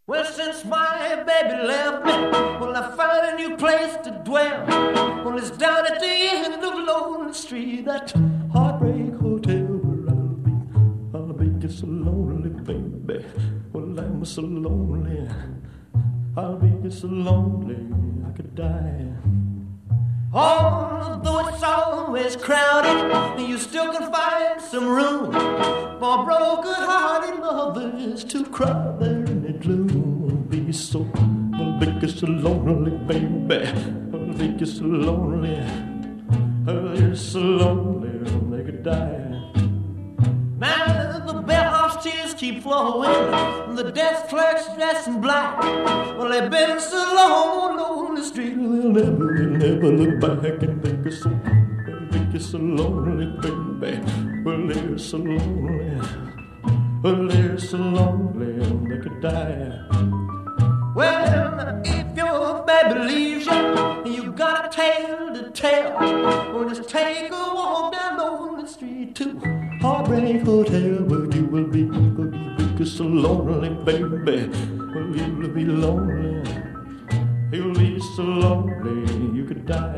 Well, since my baby left me, well, I found a new place to dwell. Well, it's down at the end of Lonely Street, that heartbreak hotel where I'll be just so lonely, baby. Well, I'm so lonely, I'll be just so lonely, I could die. Although it's always crowded, you still can find some room for broken-hearted lovers to cry there in the gloom. Be so, I'll be just so lonely, baby. I'll be just so lonely. They're so lonely they could die. Now the bellhop's tears keep flowing, the desk clerk's dressed in black. Well, they've been so long on the street, they'll never look back, and they're so lonely, baby. Well, they're so lonely, well, they're so lonely, they could die. Well, if your baby leaves you, you got a tale to tell. Well, just take a walk down Lonely Street to Heartbreak Hotel, where you will be so lonely, baby. Well, you'll be lonely, you'll be so lonely, you could die.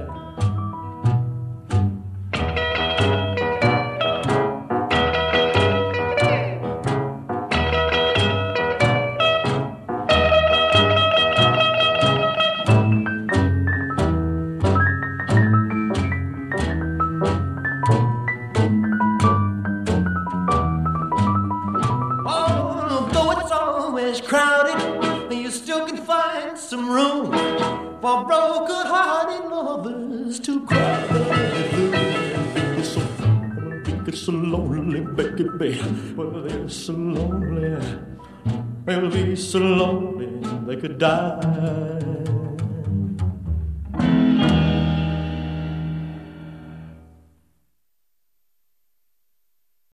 Crowded, you still can find some room for broken-hearted lovers to cry. They're so lonely, baby. Well, they're so lonely. They'll be so lonely they could die.